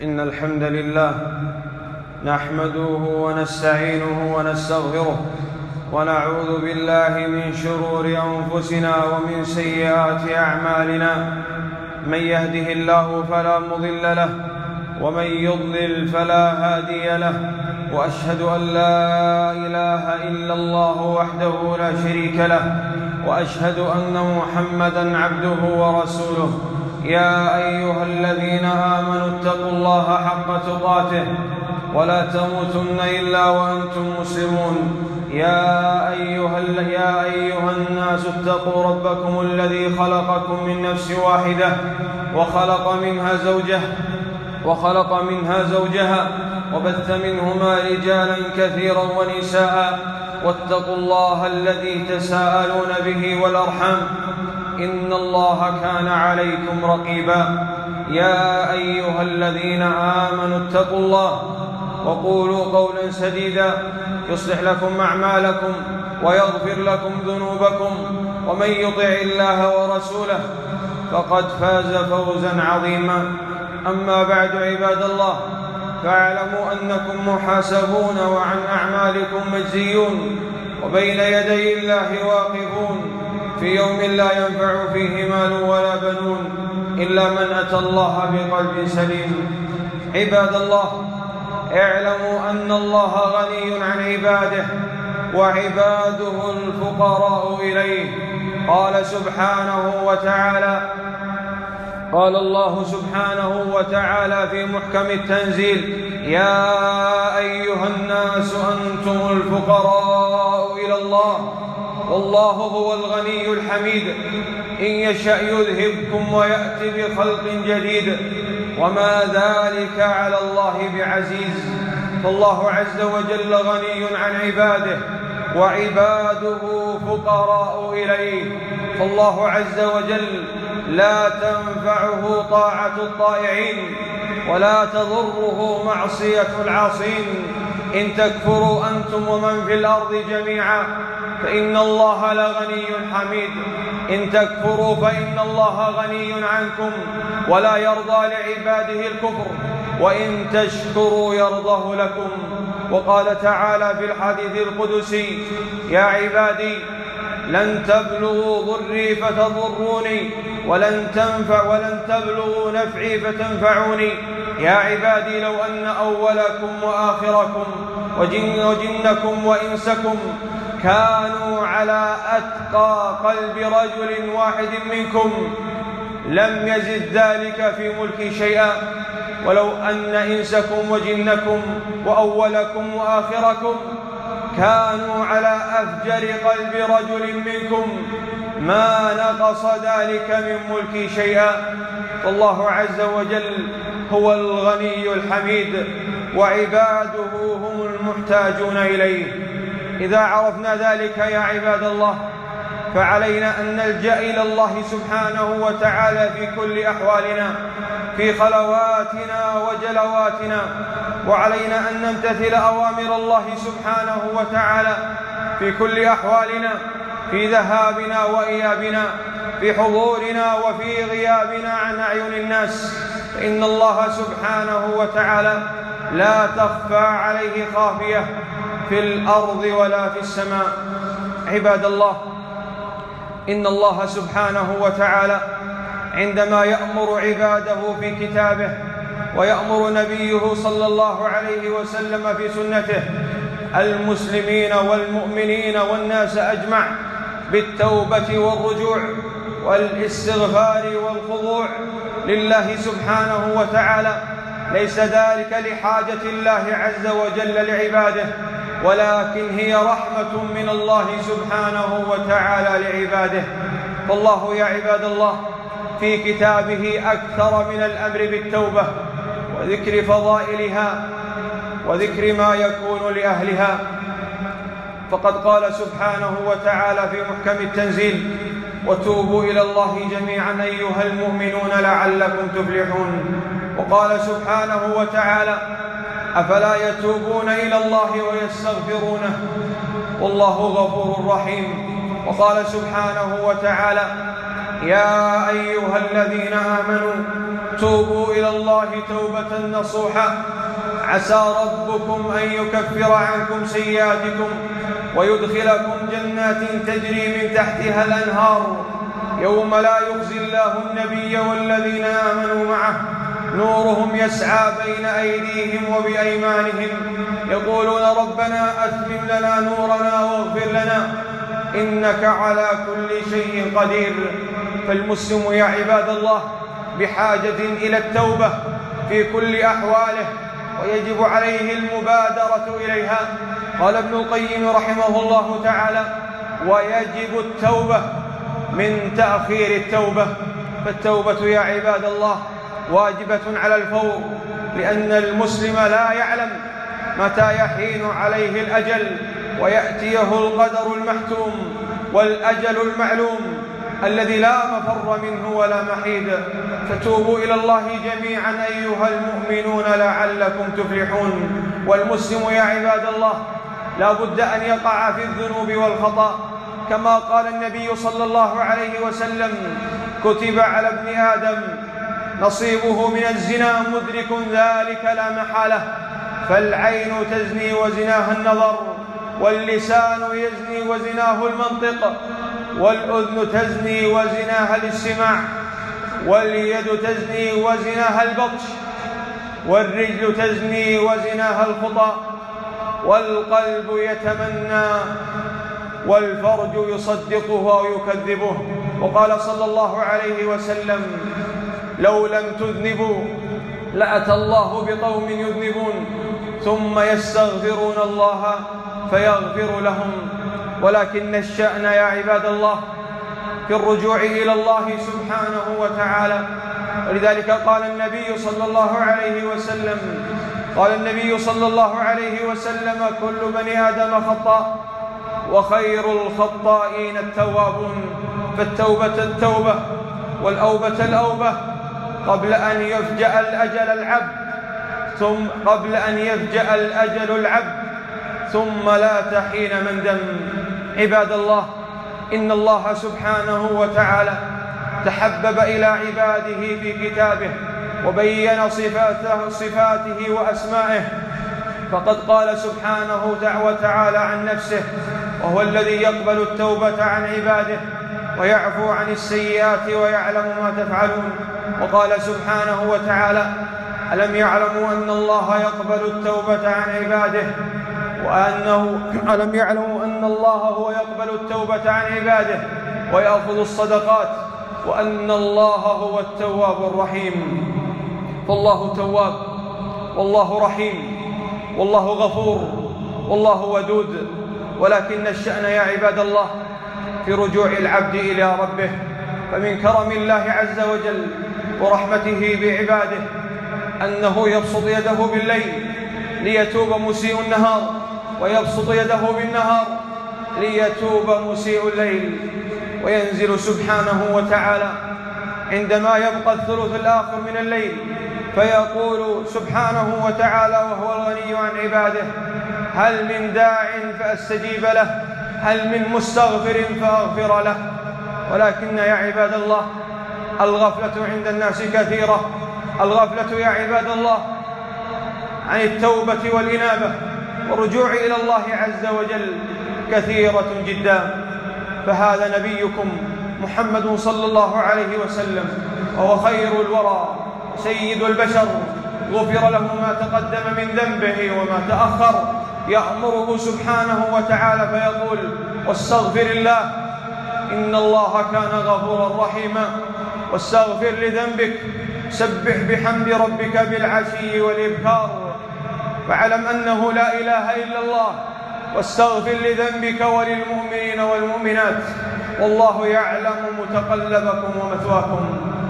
إن الحمد لله نحمده ونستعينه ونستغفره ونعوذ بالله من شرور أنفسنا ومن سيئات أعمالنا. من يهده الله فلا مضل له ومن يضلل فلا هادي له، وأشهد أن لا إله إلا الله وحده لا شريك له، وأشهد أن محمدًا عبده ورسوله. يا أيها الذين آمنوا اتقوا الله حق تقاته ولا تموتن إلا وأنتم مسلمون. يا أيها الناس اتقوا ربكم الذي خلقكم من نفس واحدة وخلق منها زوجها وبث منهما رجالا كثيرا ونساء، واتقوا الله الذي تساءلون به والأرحام، إن الله كان عليكم رقيبا. يا أيها الذين آمنوا اتقوا الله وقولوا قولا سديدا يصلح لكم أعمالكم ويغفر لكم ذنوبكم، ومن يطع الله ورسوله فقد فاز فوزا عظيما. أما بعد، عباد الله، فاعلموا أنكم محاسبون وعن أعمالكم مجزيون، وبين يدي الله واقفون في يوم لا ينفع فيه مال ولا بنون إلا من أتى الله بقلب سليم. عباد الله، اعلموا أن الله غني عن عباده وعباده الفقراء إليه. قال الله سبحانه وتعالى في محكم التنزيل: يا أيها الناس أنتم الفقراء إلى الله والله هو الغني الحميد، إن يشأ يذهبكم ويأتي بخلق جديد وما ذلك على الله بعزيز. فالله عز وجل غني عن عباده وعباده فقراء إليه، فالله عز وجل لا تنفعه طاعة الطائعين ولا تضره معصية العاصين. إن تكفروا أنتم ومن في الأرض جميعا فإن الله لغني حميد. إن تكفروا فإن الله غني عنكم ولا يرضى لعباده الكفر، وإن تشكروا يرضه لكم. وقال تعالى في الحديث القدسي: يا عبادي لن تبلغوا ضري فتضروني ولن تبلغوا نفعي فتنفعوني. يا عبادي لو أن أولكم وآخركم وجنكم وإنسكم كانوا على أتقى قلب رجل واحد منكم لم يزد ذلك في ملكي شيئا، ولو أن إنسكم وجنكم وأولكم وآخركم كانوا على أفجر قلب رجل منكم ما نقص ذلك من ملكي شيئا. فالله عز وجل هو الغني الحميد وعباده هم المحتاجون إليه. إذا عرفنا ذلك يا عباد الله، فعلينا أن نلجأ إلى الله سبحانه وتعالى في كل أحوالنا، في خلواتنا وجلواتنا، وعلينا أن نمتثل أوامر الله سبحانه وتعالى في كل أحوالنا، في ذهابنا وإيابنا، في حضورنا وفي غيابنا عن أعين الناس، فإن الله سبحانه وتعالى لا تخفى عليه خافية في الأرض ولا في السماء. عباد الله، إن الله سبحانه وتعالى عندما يأمر عباده في كتابه ويأمر نبيه صلى الله عليه وسلم في سنته المسلمين والمؤمنين والناس أجمع بالتوبة والرجوع والاستغفار والخضوع لله سبحانه وتعالى، ليس ذلك لحاجة الله عز وجل لعباده، ولكن هي رحمة من الله سبحانه وتعالى لعباده. فالله يا عباد الله في كتابه أكثر من الأمر بالتوبة وذكر فضائلها وذكر ما يكون لأهلها، فقد قال سبحانه وتعالى في محكم التنزيل: وتوبوا إلى الله جميعا أيها المؤمنون لعلكم تفلحون. وقال سبحانه وتعالى: أفلا يتوبون إلى الله ويستغفرونه والله غفور رحيم. وقال سبحانه وتعالى: يا أيها الذين آمنوا توبوا إلى الله توبة نصوحا عسى ربكم أن يكفر عنكم سيئاتكم ويدخلكم جنات تجري من تحتها الأنهار يوم لا يخزي الله النبي والذين آمنوا معه نورهم يسعى بين أيديهم وبأيمانهم يقولون ربنا أتمم لنا نورنا واغفر لنا إنك على كل شيء قدير. فالمسلم يا عباد الله بحاجة إلى التوبة في كل أحواله ويجب عليه المبادرة إليها. قال ابن القيم رحمه الله تعالى ويجب التوبة من تأخير التوبة. فالتوبة يا عباد الله واجبة على الفور، لأن المسلم لا يعلم متى يحين عليه الأجل ويأتيه القدر المحتوم والأجل المعلوم الذي لا مفر منه ولا محيد. فتوبوا إلى الله جميعا أيها المؤمنون لعلكم تفلحون. والمسلم يا عباد الله لا بد أن يقع في الذنوب والخطأ، كما قال النبي صلى الله عليه وسلم كتب على ابن آدم نصيبه من الزنا مدرك ذلك لا محالة. فالعين تزني وزناها النظر، واللسان يزني وزناه المنطق، والأذن تزني وزناها الاستماع، واليد تزني وزناها البطش، والرجل تزني وزناها الخطى، والقلب يتمنى، والفرج يصدقه أو يكذبه. وقال صلى الله عليه وسلم لو لم تذنبوا لأتى الله بقوم يذنبون ثم يستغفرون الله فيغفر لهم. ولكن الشأن يا عباد الله في الرجوع إلى الله سبحانه وتعالى. ولذلك قال النبي صلى الله عليه وسلم كل بني آدم خطاء وخير الخطائين التوابون. فالتوبة التوبة والأوبة الأوبة قبل أن يفجأ الأجل العبد ثم لا تحين مندم. عباد الله إن الله سبحانه وتعالى تحبب إلى عباده في كتابه وبين صفاته وأسمائه، فقد قال سبحانه وتعالى عن نفسه وهو الذي يقبل التوبة عن عباده ويعفو عن السيئات ويعلم ما تفعلون. وقال سبحانه وتعالى ألم يعلموا أن الله يقبل التوبة عن عباده ألم يعلموا أن الله هو يقبل التوبة عن عباده ويأخذ الصدقات وأن الله هو التواب الرحيم. فالله تواب والله رحيم والله غفور والله ودود. ولكن الشأن يا عباد الله في رجوع العبد إلى ربه. فمن كرم الله عز وجل ورحمته بعباده أنه يبسط يده بالليل ليتوب مسيء النهار، ويبسط يده بالنهار ليتوب مسيء الليل. وينزل سبحانه وتعالى عندما يبقى الثلث الآخر من الليل فيقول سبحانه وتعالى وهو الغني عن عباده هل من داع فأستجيب له، هل من مستغفر فأغفر له. ولكن يا عباد الله الغفلة عند الناس كثيرة. الغفلة يا عباد الله عن التوبة والإنابة والرجوع إلى الله عز وجل كثيرة جدا. فهذا نبيكم محمد صلى الله عليه وسلم وهو خير الورى سيد البشر غفر له ما تقدم من ذنبه وما تأخر، يأمره سبحانه وتعالى فيقول واستغفر الله إن الله كان غفورا رحيما. واستغفر لذنبك، سبح بحمد ربك بالعشي والإبكار، فاعلم أنه لا إله إلا الله. واستغفر لذنبك وللمؤمنين والمؤمنات والله يعلم متقلبكم ومثواكم.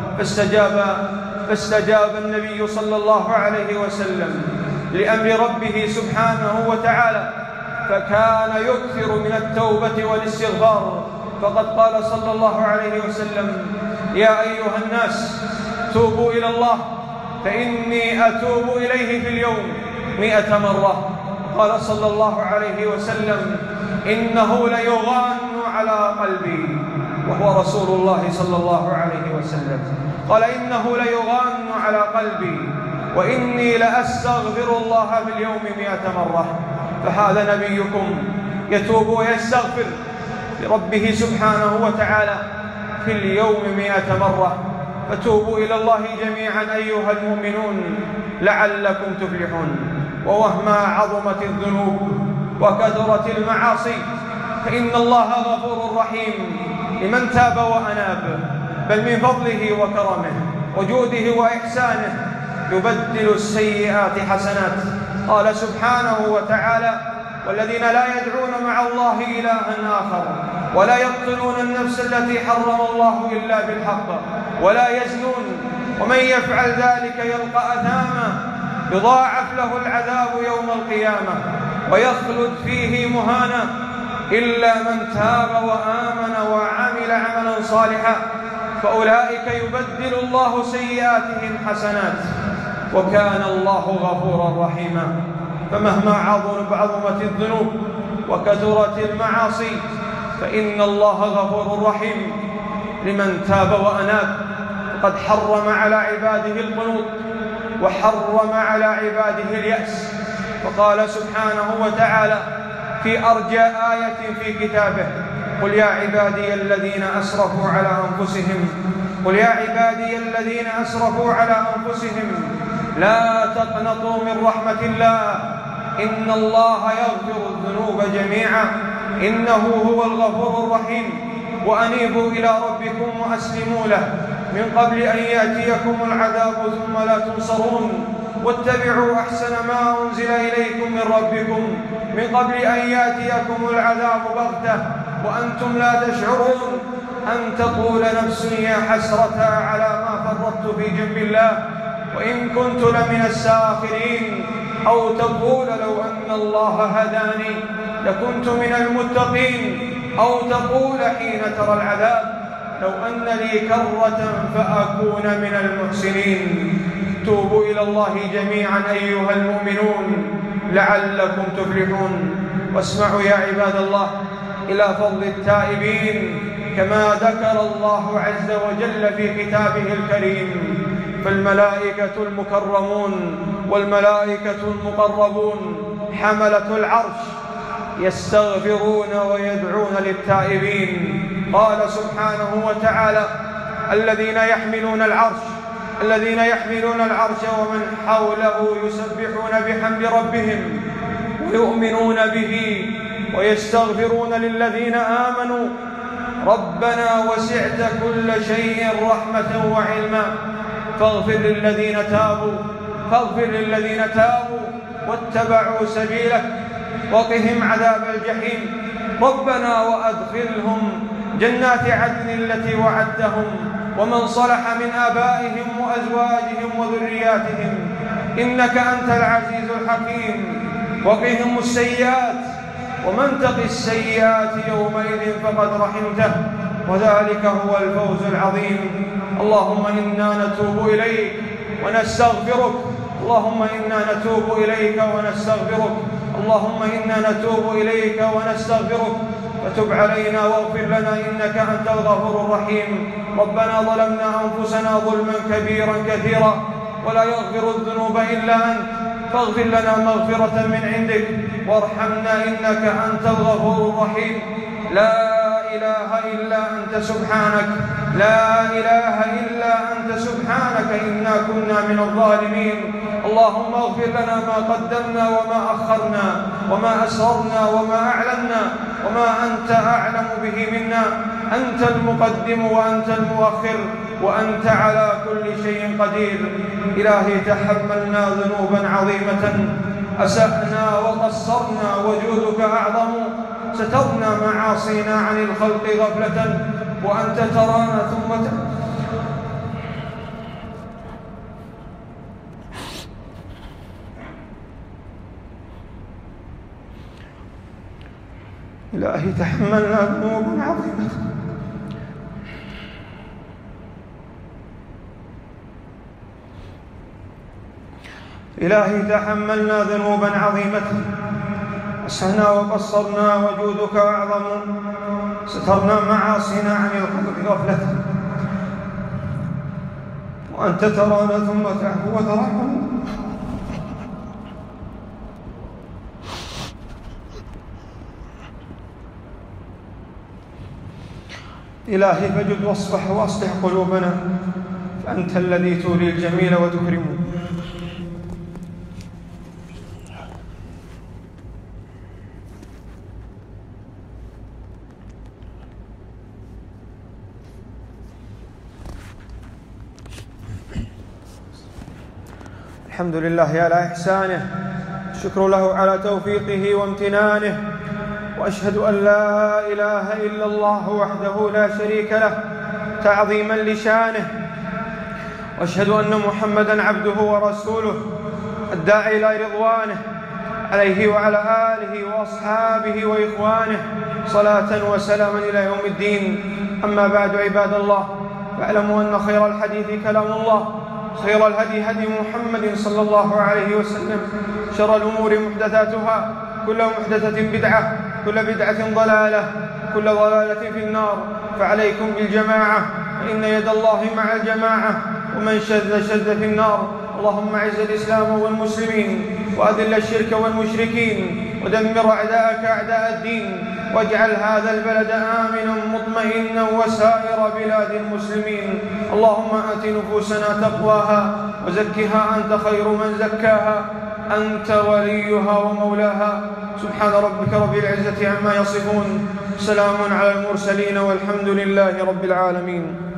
فاستجاب النبي صلى الله عليه وسلم لأمر ربه سبحانه وتعالى، فكان يكثر من التوبة والاستغفار. فقد قال صلى الله عليه وسلم يا أيها الناس توبوا إلى الله فإني أتوب إليه في اليوم 100 مرة. قال صلى الله عليه وسلم إنه ليغان على قلبي، وهو رسول الله صلى الله عليه وسلم. قال إنه ليغان على قلبي وإني لأستغفر الله في اليوم 100 مرة. فهذا نبيكم يتوب ويستغفر لربه سبحانه وتعالى في اليوم 100 مرة. فتوبوا إلى الله جميعا أيها المؤمنون لعلكم تفلحون. ومهما عظمت الذنوب وكثرت المعاصي فإن الله غفور رحيم لمن تاب وأناب، بل من فضله وكرمه وجوده وإحسانه يبدل السيئات حسنات. قال سبحانه وتعالى: والذين لا يدعون مع الله إلها آخر ولا يقتلون النفس التي حرم الله إلا بالحق ولا يزنون ومن يفعل ذلك يلقى أثاما يضاعف له العذاب يوم القيامة ويخلد فيه مهانا إلا من تاب وآمن وعمل عملا صالحا فأولئك يبدل الله سيئاتهم حسنات وكان الله غفورا رحيما. فمهما عظمت الذنوب وكثرت المعاصي فإن الله غفور رحيم لمن تاب وأناب. قد حرم على عباده القنوط وحرم على عباده اليأس، فقال سبحانه وتعالى في أرجى آية في كتابه: قل يا عبادي الذين أسرفوا على أنفسهم على أنفسهم لا تقنطوا من رحمة الله إن الله يغفر الذنوب جميعا إنه هو الغفور الرحيم. وأنيبوا إلى ربكم وأسلموا له من قبل أن يأتيكم العذاب ثم لا تنصرون واتبعوا أحسن ما أنزل إليكم من ربكم من قبل أن يأتيكم العذاب بغتة وأنتم لا تشعرون أن تقول نفس يا حسرة على ما فرطت في جنب الله وإن كنت لمن الساخرين، أو تقول لو أن الله هداني لكنت من المتقين، أو تقول حين ترى العذاب لو أن لي كرة فأكون من المحسنين. توبوا إلى الله جميعا أيها المؤمنون لعلكم تفلحون. واسمعوا يا عباد الله إلى فضل التائبين كما ذكر الله عز وجل في كتابه الكريم: فالملائكة المكرمون والملائكة المقربون حملة العرش يستغفرون ويدعون للتائبين. قال سبحانه وتعالى: الذين يحملون العرش ومن حوله يسبحون بحمد ربهم ويؤمنون به ويستغفرون للذين آمنوا ربنا وسعت كل شيء رحمة وعلما فاغفر للذين تابوا واتبعوا سبيلك وقهم عذاب الجحيم ربنا وأدخلهم جنات عدن التي وعدتهم ومن صلح من آبائهم وأزواجهم وذرياتهم إنك أنت العزيز الحكيم وقهم السيئات ومن تق السيئات يومئذ فقد رحمته وذلك هو الفوز العظيم. اللهم إنا نتوب إليك ونستغفرك فتب علينا واغفر لنا إنك أنت الغفور الرحيم. ربنا ظلمنا أنفسنا ظلما كبيرا كثيرا ولا يغفر الذنوب إلا أنت فاغفر لنا مغفرة من عندك وارحمنا إنك أنت الغفور الرحيم. لا إله إلا أنت سبحانك إنا كنا من الظالمين. اللهم اغفر لنا ما قدمنا وما أخرنا وما أسررنا وما أعلنا وما أنت أعلم به منا. أنت المقدم وأنت المؤخر وأنت على كل شيء قدير. إلهي تحملنا ذنوبا عظيمة أسأنا وقصرنا وجودك أعظم سترنا معاصينا عن الخلق غفلة وأنت ترانا ثم إلهي تحملنا ذنوبا عظيمة أسهنا وقصرنا وجودك أعظم سترنا معاصينا عن الخلق غفلة وأنت ترانا ثم تعفو وترحم. إلهي فجد واصفح وأصلح قلوبنا، فأنت الذي تولي الجميل وتكرمه. الحمد لله على إحسانه، الشكر له على توفيقه وامتنانه، وأشهد أن لا إله إلا الله وحده لا شريك له تعظيما لشانه، وأشهد أن محمدًا عبده ورسوله الداعي إلى رضوانه، عليه وعلى آله وأصحابه وإخوانه صلاة وسلاما إلى يوم الدين. أما بعد، عباد الله، فاعلموا أن خير الحديث كلام الله، خير الهدي هدي محمد صلى الله عليه وسلم، شر الأمور محدثاتها، كل محدثة بدعة، كل بدعة ضلالة، كل ضلالة في النار. فعليكم بالجماعة، فإن يد الله مع الجماعة، ومن شذ في النار. اللهم أعز الإسلام والمسلمين، وأذل الشرك والمشركين، ودمر أعداءك أعداء الدين، واجعل هذا البلد آمنا مطمئنا وسائر بلاد المسلمين. اللهم آت نفوسنا تقواها وزكها أنت خير من زكاها، أنت وليها ومولاها. سبحان ربك رب العزة عما يصفون، سلام على المرسلين، والحمد لله رب العالمين.